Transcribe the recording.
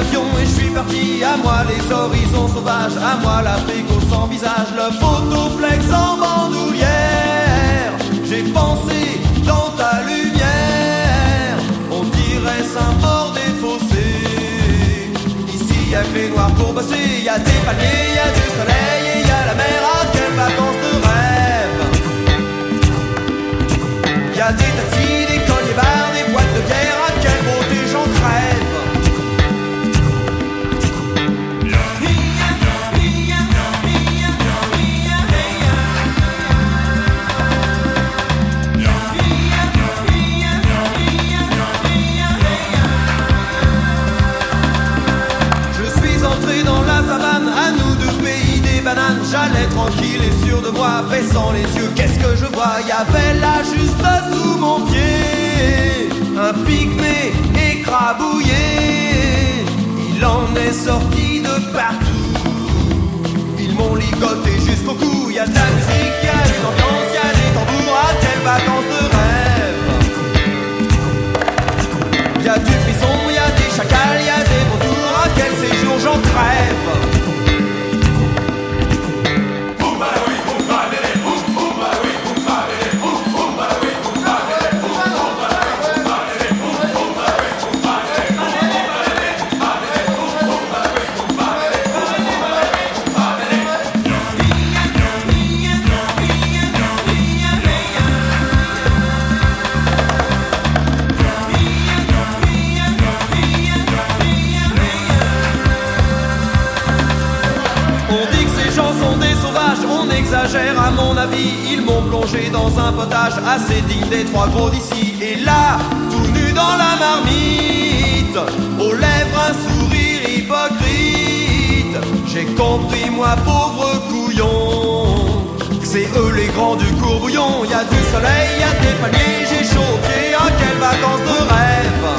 l'avion et je suis parti. À moi les horizons sauvages, à moi l'Afrique au sans visage, le photoflex en bandoulière. J'ai pensé dans ta lumière, on dirait Saint-Maur des fossés. Ici y'a que les noirs pour bosser, y'a des palmiers, y'a du soleil et y'a la mer. Ah, quelles vacances de rêve! Y'a des taxis, des colliers bars, des boîtes de bière. Ah, quelle beauté, j'en crève! J'allais tranquille et sûr de moi, baissant les yeux, qu'est-ce que je vois? Y'avait là juste sous mon pied un pygmée écrabouillé. Il en est sorti de partout. Ils m'ont ligoté jusqu'au cou. Y'a de la musique, y'a une ambiance, y'a des tambours. Ah, quelles vacances de rêve! Y'a du frisson, y'a des chacals, y'a des vautours. Ah, quel séjour, j'en crève! À mon avis, ils m'ont plongé dans un potage assez digne des trois gros d'ici. Et là, tout nu dans la marmite, aux lèvres un sourire hypocrite. J'ai compris, moi, pauvre couillon, que c'est eux les grands du courbouillon. Y'a du soleil, y'a des palmiers, j'ai chaud aux pieds. Ah, quelles vacances de rêve!